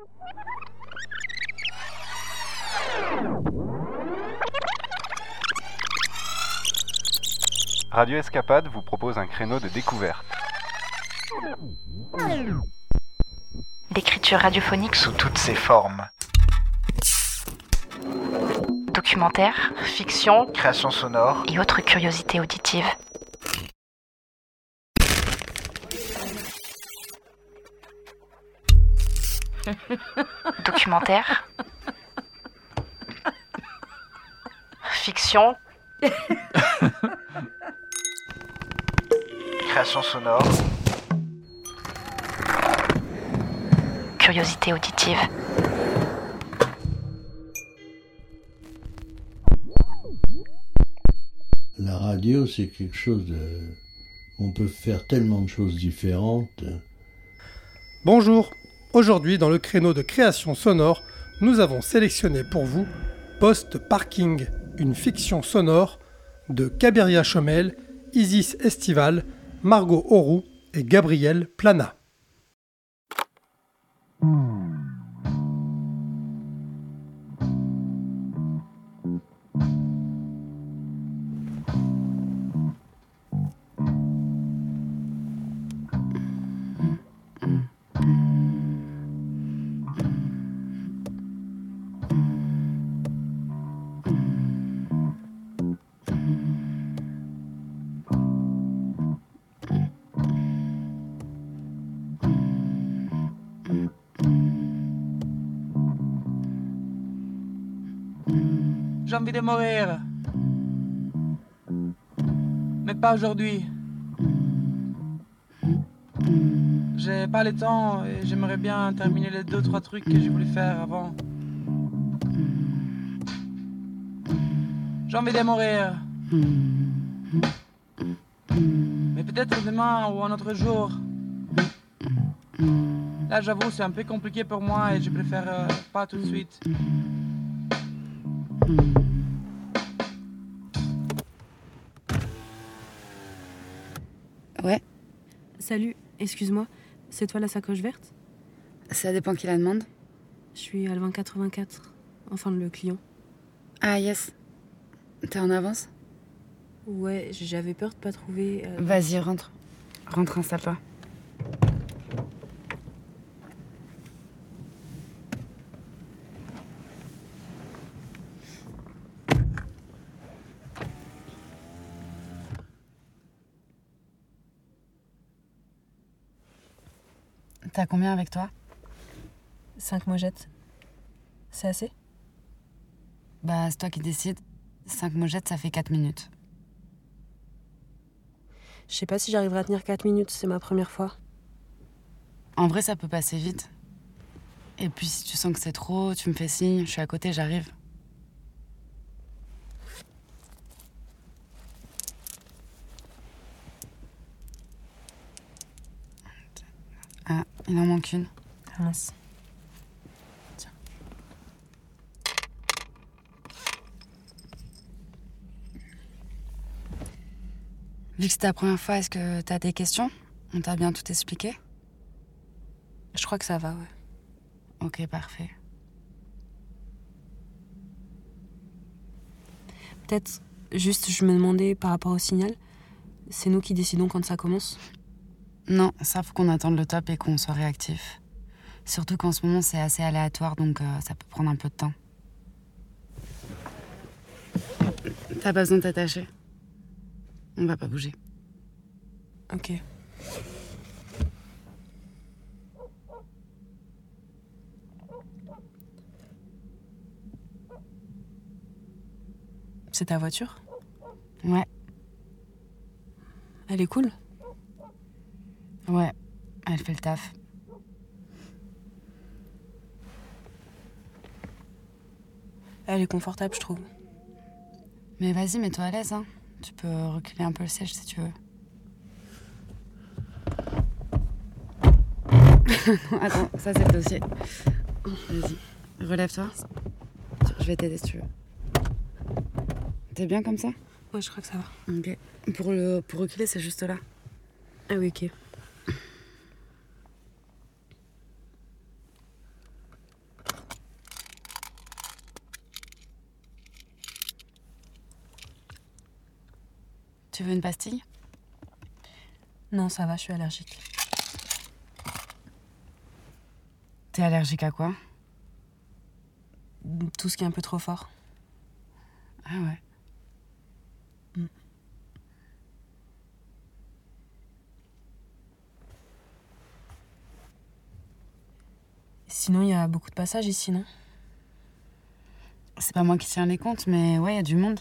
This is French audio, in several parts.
Radio Escapade vous propose un créneau de découverte. D'écriture radiophonique sous toutes ses formes. Documentaire, fiction, Création sonore et autres curiosités auditives. Documentaire, fiction, Création sonore curiosités auditives. La radio, c'est quelque chose de... On peut faire tellement de choses différentes. Bonjour, aujourd'hui dans le créneau de création sonore, nous avons sélectionné pour vous Post Parking, une fiction sonore de Cabiria Chomel, Isis Estival, Margot Auroux et Gabriel Plana. J'ai envie de mourir. Mais pas aujourd'hui. J'ai pas le temps et j'aimerais bien terminer les 2-3 trucs que j'ai voulu faire avant. J'ai envie de mourir. Mais peut-être demain ou un autre jour. Là j'avoue c'est un peu compliqué pour moi et je préfère pas tout de suite. Ouais, Salut, excuse-moi, c'est toi la sacoche verte ? ça dépend qui la demande. Je suis Alvin 84, enfin le client. Ah yes, t'es en avance ? Ouais, j'avais peur de pas trouver... Vas-y, rentre. Rentre, installe-toi. T'as combien avec toi ? 5 mojettes. C'est assez ? Bah, c'est toi qui décides. 5 mojettes, ça fait 4 minutes. Je sais pas si j'arriverai à tenir 4 minutes, c'est ma première fois. En vrai, ça peut passer vite. Et puis, si tu sens que c'est trop, tu me fais signe, je suis à côté, j'arrive. Ah, il en manque une. Ah mince. Tiens. Vu que c'est ta première fois, est-ce que t'as des questions ? On t'a bien tout expliqué ? Je crois que ça va, ouais. Ok, parfait. Peut-être, juste, je me demandais par rapport au signal, c'est nous qui décidons quand ça commence ? Non, ça faut qu'on attende le top et qu'on soit réactif. Surtout qu'en ce moment c'est assez aléatoire, donc ça peut prendre un peu de temps. T'as pas besoin de t'attacher. On va pas bouger. Ok. C'est ta voiture ? Ouais, Elle est cool ? ouais, elle fait le taf. Elle est confortable, je trouve. Mais vas-y, mets-toi à l'aise, hein. Tu peux reculer un peu le siège si tu veux. Attends, ça c'est le dossier. Vas-y, relève-toi. Je vais t'aider si tu veux. T'es bien comme ça ? Ouais, je crois que ça va. Ok. Pour reculer, c'est juste là. Ah oui, ok. Tu veux une pastille? Non, ça va, je suis allergique. T'es allergique à quoi? Tout ce qui est un peu trop fort. Ah ouais. Sinon, il y a beaucoup de passages ici, non? C'est pas moi qui tiens les comptes, mais ouais, il y a du monde.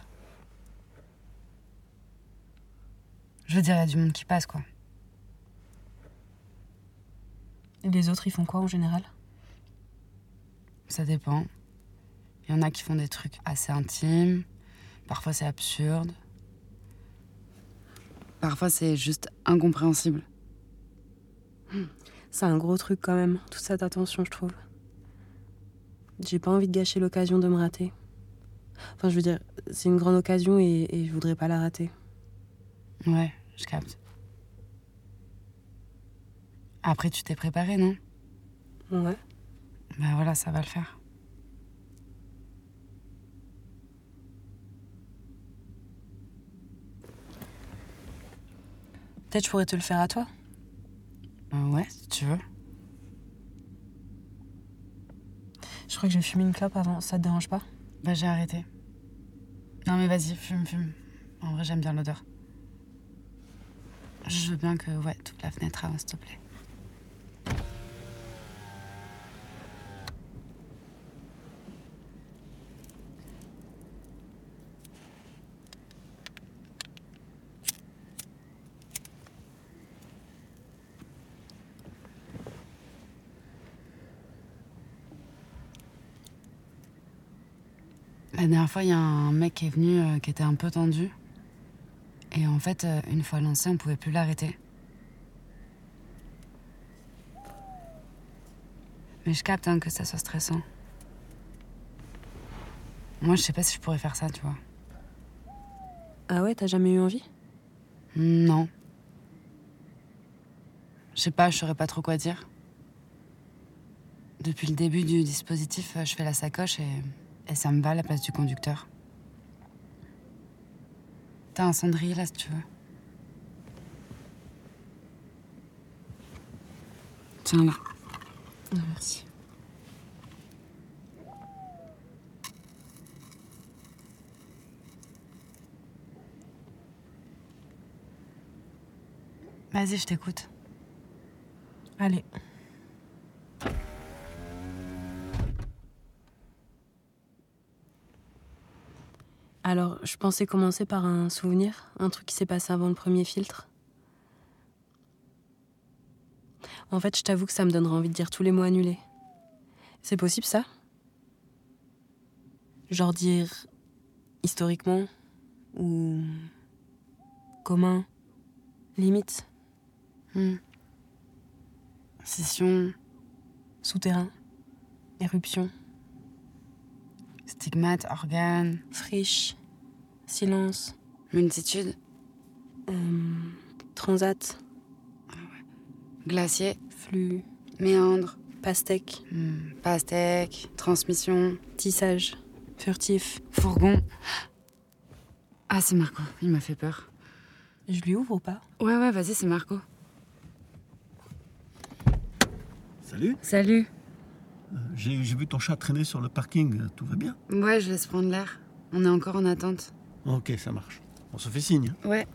Je veux dire, il y a du monde qui passe, quoi. Et les autres, ils font quoi en général? Ça dépend. Il y en a qui font des trucs assez intimes. Parfois, c'est absurde. Parfois, c'est juste incompréhensible. C'est un gros truc quand même, toute cette attention, je trouve. J'ai pas envie de gâcher l'occasion de me rater. Enfin, je veux dire, c'est une grande occasion et je voudrais pas la rater. Ouais, je capte. Après, tu t'es préparé, non? Ouais. Bah voilà, ça va le faire. Peut-être je pourrais te le faire à toi. Ouais, si tu veux. Je crois que je vais fumer une clope avant, ça te dérange pas? Bah j'ai arrêté. Non mais vas-y, fume. En vrai, j'aime bien l'odeur. Je veux bien que, ouais, toute la fenêtre avance, s'il te plaît. La dernière fois, il y a un mec qui est venu qui était un peu tendu. Et en fait, une fois lancé, on pouvait plus l'arrêter. Mais je capte que ça soit stressant. Moi, je sais pas si je pourrais faire ça, tu vois. Ah ouais, t'as jamais eu envie? Non. Je sais pas, je saurais pas trop quoi dire. Depuis le début du dispositif, je fais la sacoche et ça me va à la place du conducteur. T'as un cendrier là si tu veux. Tiens là. Merci. Vas-y, je t'écoute. Allez. Alors, je pensais commencer par un souvenir, un truc qui s'est passé avant le premier filtre. En fait, je t'avoue que ça me donnerait envie de dire tous les mots annulés. C'est possible, ça? Genre dire historiquement ou commun, limite, Scission, souterrain, éruption, stigmate, organe, friche, silence, multitude, transat, glacier, flux, méandre, pastèque, pastèque, transmission, tissage, furtif. fourgon. Ah, c'est Marco, il m'a fait peur. Je lui ouvre ou pas? Ouais, vas-y, c'est Marco. Salut, Salut. j'ai vu ton chat traîner sur le parking, tout va bien? Ouais, je laisse prendre l'air. On est encore en attente. Ok, ça marche. On se fait signe. Ouais.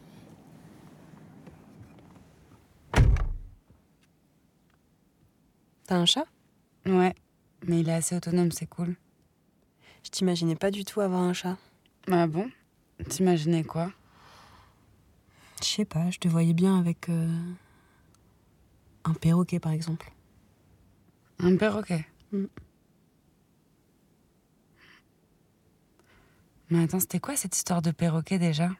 T'as un chat? Ouais, mais il est assez autonome, c'est cool. Je t'imaginais pas du tout avoir un chat. Ah bon? T'imaginais quoi? Je sais pas, je te voyais bien avec un perroquet par exemple. Un perroquet? Mais attends, c'était quoi cette histoire de perroquet déjà?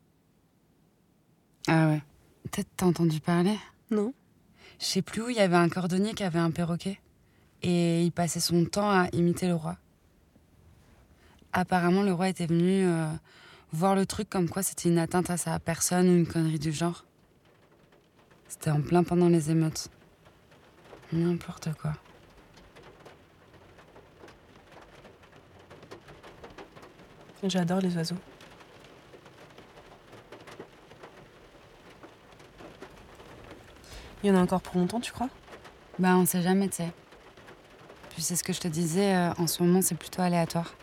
Ah ouais. Peut-être t'as entendu parler? Non. Je sais plus où, il y avait un cordonnier qui avait un perroquet. Et il passait son temps à imiter le roi. Apparemment, le roi était venu voir le truc comme quoi c'était une atteinte à sa personne ou une connerie du genre. C'était en plein pendant les émeutes. N'importe quoi. J'adore les oiseaux. Il y en a encore pour longtemps, tu crois? Bah, on sait jamais, tu sais. Puis c'est ce que je te disais, en ce moment, c'est plutôt aléatoire.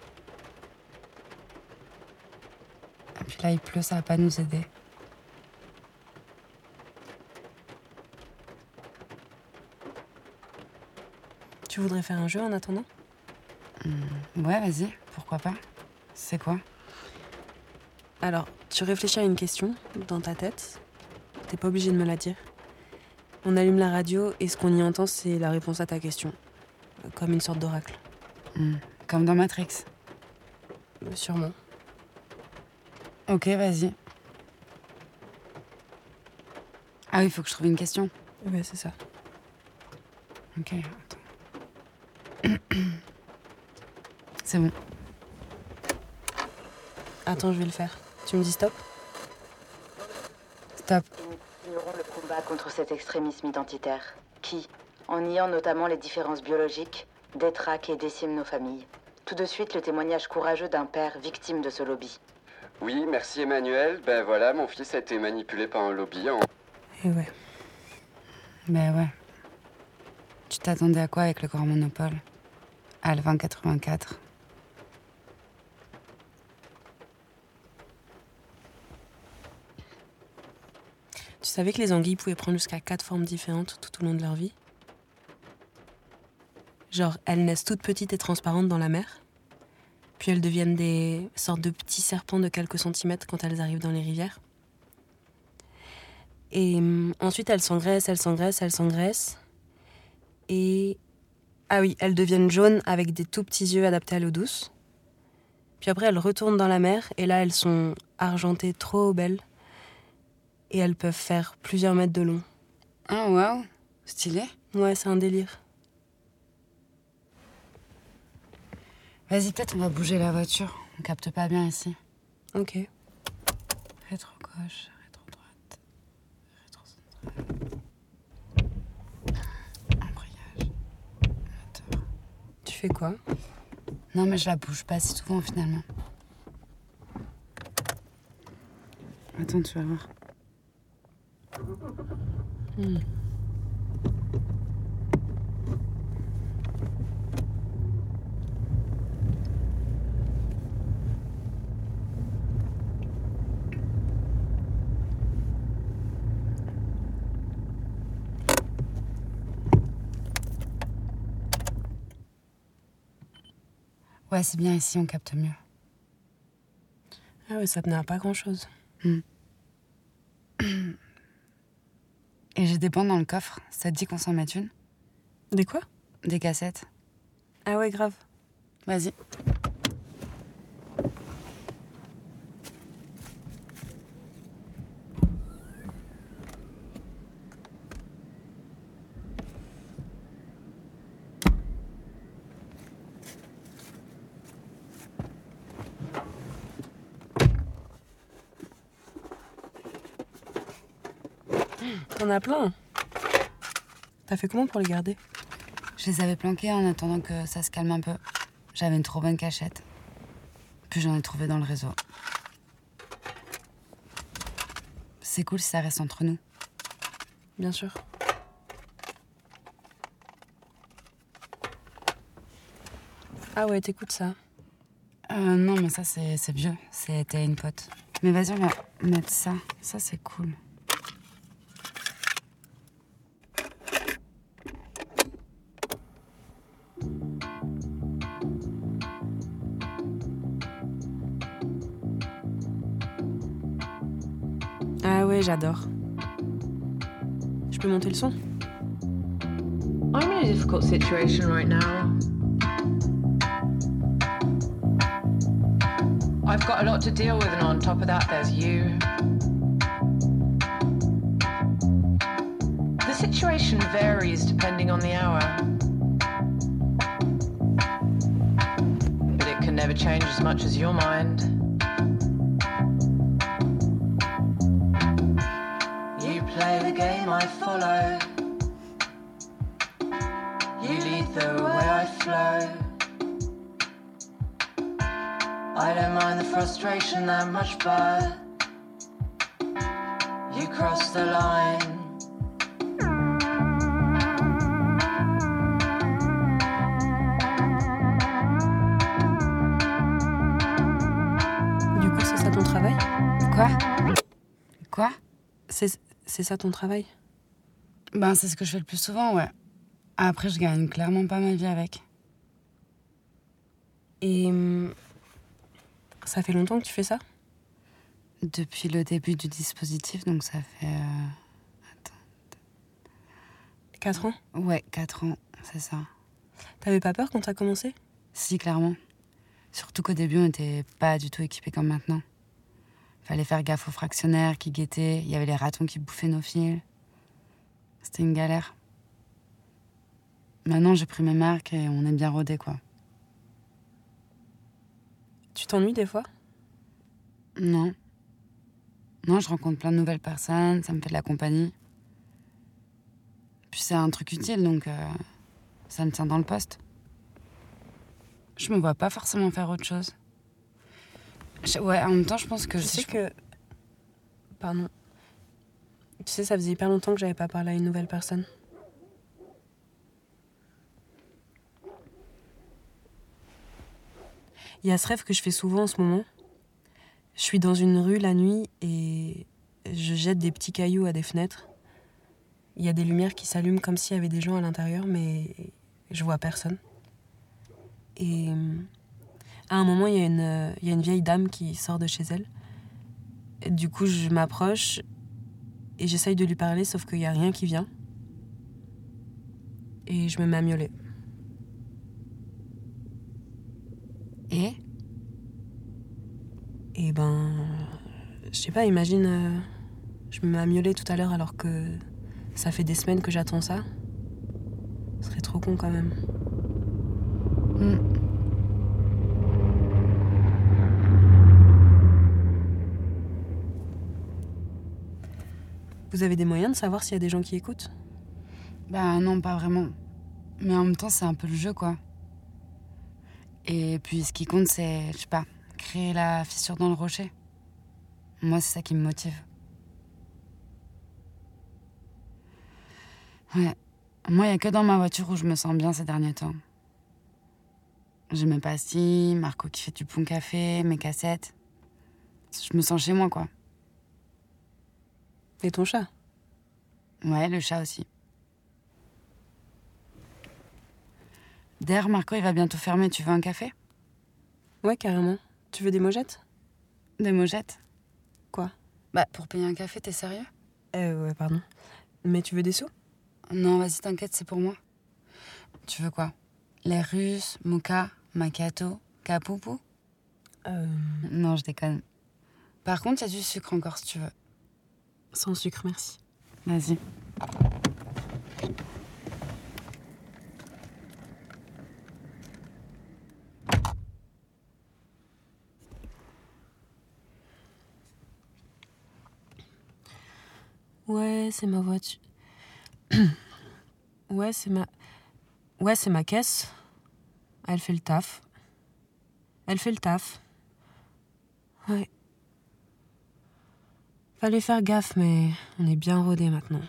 Et puis là, il pleut, ça va pas nous aider. Tu voudrais faire un jeu en attendant? Ouais, vas-y, pourquoi pas. C'est quoi? Alors, tu réfléchis à une question dans ta tête. T'es pas obligé de me la dire. On allume la radio et ce qu'on y entend, c'est la réponse à ta question. Comme une sorte d'oracle. Comme dans Matrix. Sûrement. Ok, vas-y. Ah oui, il faut que je trouve une question. Ouais, c'est ça. Ok, attends. C'est bon. Attends, je vais le faire. Tu me dis stop? Stop. Nous continuerons le combat contre cet extrémisme identitaire qui, en niant notamment les différences biologiques, détraque et décime nos familles. Tout de suite, le témoignage courageux d'un père victime de ce lobby. Oui, merci Emmanuel. Ben voilà, mon fils a été manipulé par un lobby en... Et ouais. Ben ouais. Tu t'attendais à quoi avec le Grand Monopole? À le 2084. Tu savais que les anguilles pouvaient prendre jusqu'à 4 formes différentes tout au long de leur vie? Genre, elles naissent toutes petites et transparentes dans la mer, puis elles deviennent des sortes de petits serpents de quelques centimètres quand elles arrivent dans les rivières. Et ensuite, elles s'engraissent. Et... ah oui, elles deviennent jaunes avec des tout petits yeux adaptés à l'eau douce. Puis après, elles retournent dans la mer, et là, elles sont argentées trop belles. Et elles peuvent faire plusieurs mètres de long. Ah, waouh, stylé. Ouais, c'est un délire. Vas-y, peut-être on va bouger la voiture. On capte pas bien ici. Ok. Rétro gauche, rétro droite, rétro centrale. Embrayage, moteur. Tu fais quoi? Non, mais je la bouge pas si souvent finalement. Attends, tu vas voir. Ouais, c'est bien ici, on capte mieux. Ah ouais, ça tenait à pas grand-chose. Et j'ai des bandes dans le coffre. Ça te dit qu'on s'en mette une? Des quoi? Des cassettes. Ah ouais, grave. Vas-y. T'en as plein. T'as fait comment pour les garder? Je les avais planqués en attendant que ça se calme un peu. J'avais une trop bonne cachette. Puis j'en ai trouvé dans le réseau. C'est cool si ça reste entre nous. Bien sûr. Ah ouais, t'écoutes ça? Non, mais ça, c'est vieux. C'était une pote. Mais vas-y, on va mettre ça. Ça, c'est cool. Ah ouais, j'adore. Je peux monter le son? I'm in a difficult situation right now. I've got a lot to deal with, and on top of that, there's you. The situation varies depending on the hour, but it can never change as much as your mind. You play the game, I follow. You lead the way I flow. I don't mind the frustration that much, but you cross the line. Quoi? C'est ça ton travail? Ben, c'est ce que je fais le plus souvent, ouais. Après, je gagne clairement pas ma vie avec. Et ça fait longtemps que tu fais ça? Depuis le début du dispositif, donc ça fait... 4 ans? Ouais, 4 ans, c'est ça. T'avais pas peur quand t'as commencé? Si, clairement. Surtout qu'au début, on n'était pas du tout équipés comme maintenant. Fallait faire gaffe aux fractionnaires qui guettaient, il y avait les ratons qui bouffaient nos fils. C'était une galère. Maintenant, j'ai pris mes marques et on est bien rodés, quoi. Tu t'ennuies des fois? Non. Non, je rencontre plein de nouvelles personnes, ça me fait de la compagnie. Puis c'est un truc utile, donc ça me tient dans le poste. Je me vois pas forcément faire autre chose. Ouais, en même temps, je pense que... Je sais que... Pardon. Tu sais, ça faisait hyper longtemps que j'avais pas parlé à une nouvelle personne. Il y a ce rêve que je fais souvent en ce moment. Je suis dans une rue la nuit et je jette des petits cailloux à des fenêtres. Il y a des lumières qui s'allument comme s'il y avait des gens à l'intérieur, mais je vois personne. Et à un moment, il y a une vieille dame qui sort de chez elle. Et du coup, je m'approche et j'essaye de lui parler, sauf qu'il n'y a rien qui vient. Et je me mets à miauler. Et ben... Je sais pas, imagine... je me mets à miauler tout à l'heure alors que ça fait des semaines que j'attends ça. Ce serait trop con quand même. Vous avez des moyens de savoir s'il y a des gens qui écoutent? Bah non, pas vraiment. Mais en même temps, c'est un peu le jeu, quoi. Et puis, ce qui compte, c'est, je sais pas, créer la fissure dans le rocher. Moi, c'est ça qui me motive. Ouais. Moi, il n'y a que dans ma voiture où je me sens bien ces derniers temps. J'ai mes pastilles, Marco qui fait du bon café, mes cassettes. Je me sens chez moi, quoi. Et ton chat? Ouais, le chat aussi. D'ailleurs, Marco, il va bientôt fermer. Tu veux un café? Ouais, carrément. Tu veux des mojettes? Des mojettes? Quoi? Bah, pour payer un café, t'es sérieux? Ouais, pardon. Mais tu veux des sous? Non, vas-y, t'inquiète, c'est pour moi. Tu veux quoi? Les Russes, mocha, macchiato, capoupou? Non, je déconne. Par contre, il y a du sucre encore, si tu veux. Sans sucre, merci. Vas-y. Ouais, c'est ma voiture. Ouais, c'est ma caisse. Elle fait le taf. Ouais. Fallait faire gaffe, mais on est bien rodés maintenant.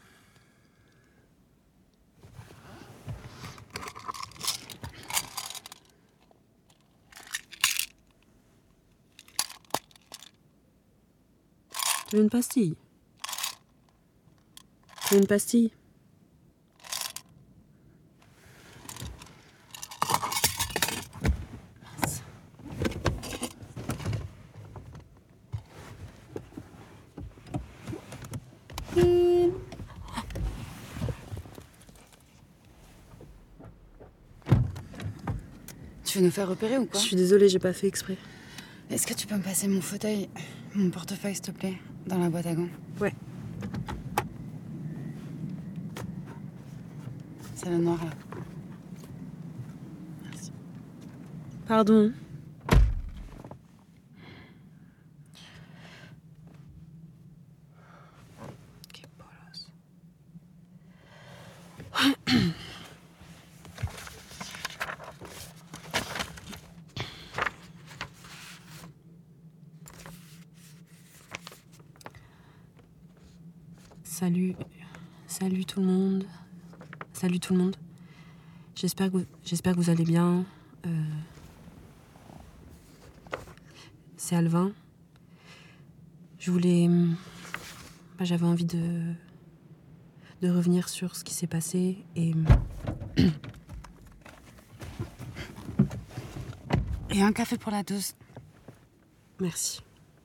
Tu veux une pastille? Tu veux nous faire repérer ou quoi? Je suis désolée, j'ai pas fait exprès. Est-ce que tu peux me passer mon fauteuil, mon portefeuille, s'il te plaît, dans la boîte à gants? Ouais. C'est le noir, là. Merci. Pardon. Salut tout le monde. Salut tout le monde. J'espère que vous allez bien. C'est Alvin. J'avais envie de revenir sur ce qui s'est passé et... Et un café pour la dose. Merci.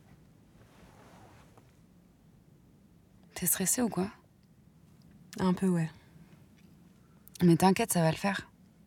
T'es stressée ou quoi? Un peu, ouais. Mais t'inquiète, ça va le faire.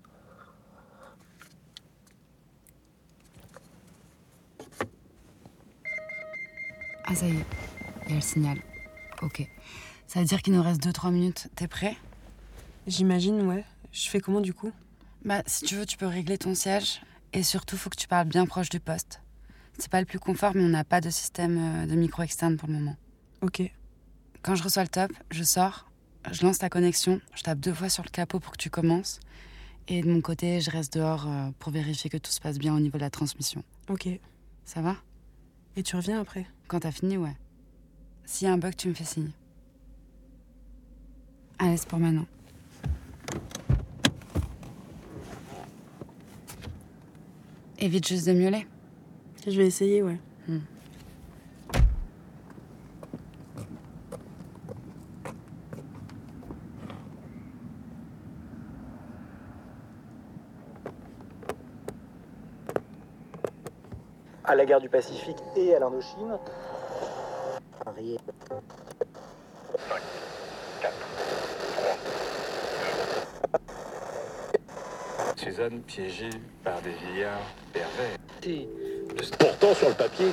Ah ça y est, il y a le signal. Ok. Ça veut dire qu'il nous reste 2-3 minutes. T'es prêt? J'imagine, ouais. Je fais comment du coup? Bah si tu veux, tu peux régler ton siège. Et surtout, faut que tu parles bien proche du poste. C'est pas le plus confort, mais on n'a pas de système de micro externe pour le moment. Ok. Quand je reçois le top, je sors, je lance ta connexion, je tape 2 fois sur le capot pour que tu commences. Et de mon côté, je reste dehors pour vérifier que tout se passe bien au niveau de la transmission. Ok. Ça va? Et tu reviens après? Quand t'as fini, ouais. S'il y a un bug, tu me fais signe. Allez, c'est pour maintenant. Évite juste de miauler. Je vais essayer, ouais. À la guerre du Pacifique et à l'Indochine. Paris. 5, 4, 3, 2. Suzanne piégée par des vieillards pervers. Pourtant, sur le papier.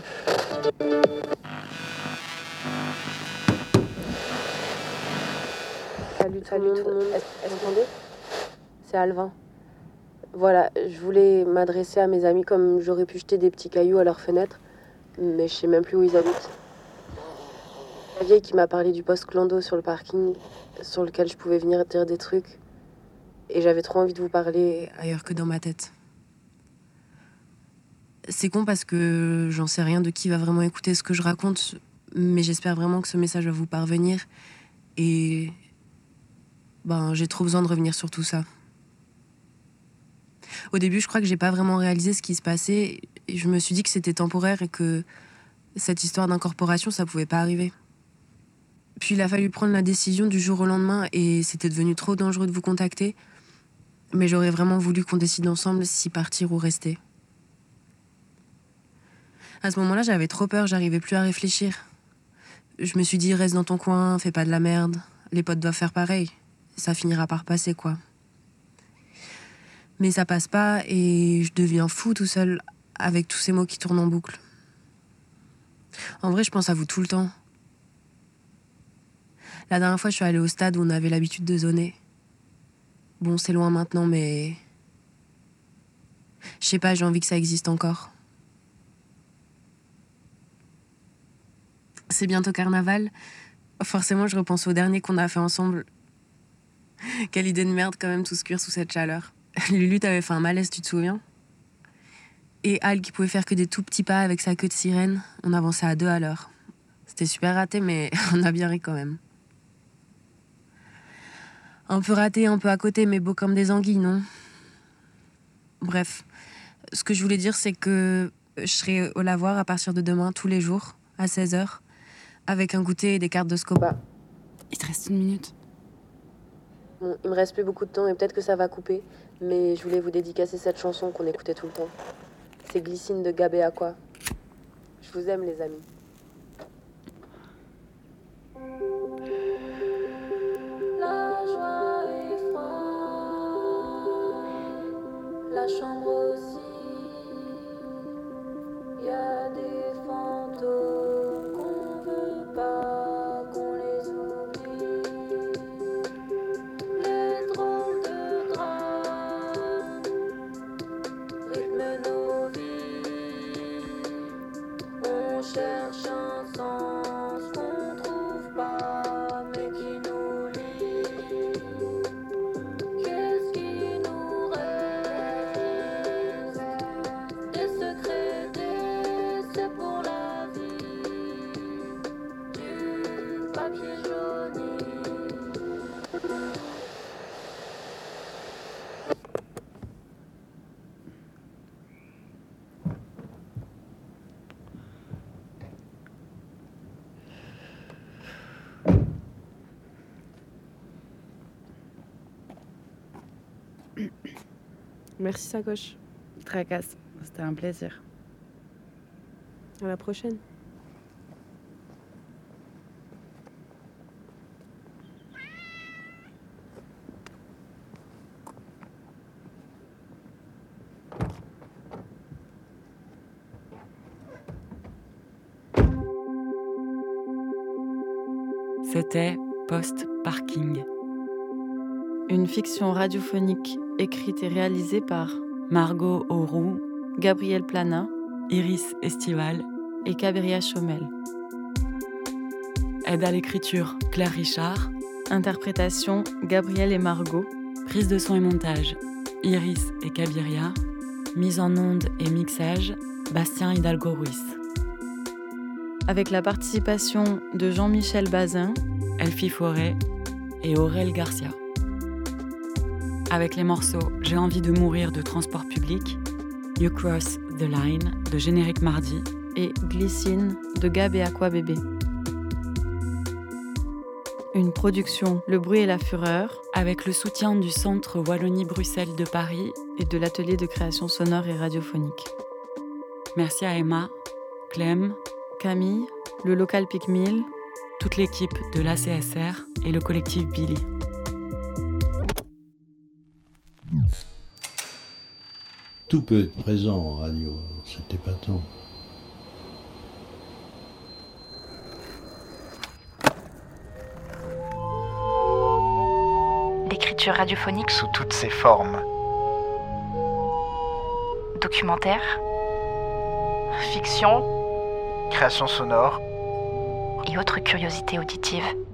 Salut tout le monde. Est-ce que vous entendez? C'est Alvin. Voilà, je voulais m'adresser à mes amis comme j'aurais pu jeter des petits cailloux à leurs fenêtres, mais je sais même plus où ils habitent. La vieille qui m'a parlé du poste clando sur le parking, sur lequel je pouvais venir dire des trucs. Et j'avais trop envie de vous parler ailleurs que dans ma tête. C'est con parce que j'en sais rien de qui va vraiment écouter ce que je raconte, mais j'espère vraiment que ce message va vous parvenir. Et... j'ai trop besoin de revenir sur tout ça. Au début, je crois que j'ai pas vraiment réalisé ce qui se passait. Et je me suis dit que c'était temporaire et que cette histoire d'incorporation, ça pouvait pas arriver. Puis il a fallu prendre la décision du jour au lendemain et c'était devenu trop dangereux de vous contacter. Mais j'aurais vraiment voulu qu'on décide ensemble si partir ou rester. À ce moment-là, j'avais trop peur, j'arrivais plus à réfléchir. Je me suis dit, reste dans ton coin, fais pas de la merde. Les potes doivent faire pareil. Ça finira par passer, quoi. Mais ça passe pas et je deviens fou tout seul avec tous ces mots qui tournent en boucle. En vrai, je pense à vous tout le temps. La dernière fois, je suis allée au stade où on avait l'habitude de zoner. Bon, c'est loin maintenant, mais... Je sais pas, j'ai envie que ça existe encore. C'est bientôt carnaval. Forcément, je repense au dernier qu'on a fait ensemble. Quelle idée de merde quand même, tous cuire sous cette chaleur. Lulu t'avait fait un malaise, tu te souviens? Et Al qui pouvait faire que des tout petits pas avec sa queue de sirène. On avançait à 2 à l'heure. C'était super raté, mais on a bien ri quand même. Un peu raté, un peu à côté, mais beau comme des anguilles, non? Bref, ce que je voulais dire, c'est que je serai au lavoir à partir de demain, tous les jours, à 16h, avec un goûter et des cartes de Scopa. Il te reste 1 minute. Bon, il me reste plus beaucoup de temps et peut-être que ça va couper, mais je voulais vous dédicacer cette chanson qu'on écoutait tout le temps. C'est Glycine de Gabé Aqua. Je vous aime, les amis. La joie est froide, la chambre aussi. Y a des fantômes qu'on veut pas qu'on les oublie. Les drôles de drames rythment nos vies. On cherche un sens qu'on trouve pas, mais qui nous lie. Qu'est-ce qui nous reste? Des secrets, des Merci, Sacoche. Tracasse, c'était un plaisir. À la prochaine. C'était Post-Parking. Une fiction radiophonique écrite et réalisée par Margot Auroux, Gabriel Plana, Iris Estival et Cabiria Chomel. Aide à l'écriture, Claire Richard. Interprétation, Gabriel et Margot. Prise de son et montage, Iris et Cabiria. Mise en onde et mixage, Bastien Hidalgo-Ruiz. Avec la participation de Jean-Michel Bazin, Elfie Forêt et Aurel Garcia. Avec les morceaux J'ai envie de mourir de Transport Public, You Cross the Line de Générique Mardi et Glycine de Gab et Aqua Bébé. Une production Le Bruit et la Fureur avec le soutien du Centre Wallonie-Bruxelles de Paris et de l'Atelier de création sonore et radiophonique. Merci à Emma, Clem, Camille, le local Pic 1000, toute l'équipe de l'ACSR et le collectif Billy. Tout peut être présent en radio, c'est épatant. L'écriture radiophonique sous toutes ses formes. Documentaire, fiction, Création sonore et autres curiosités auditives.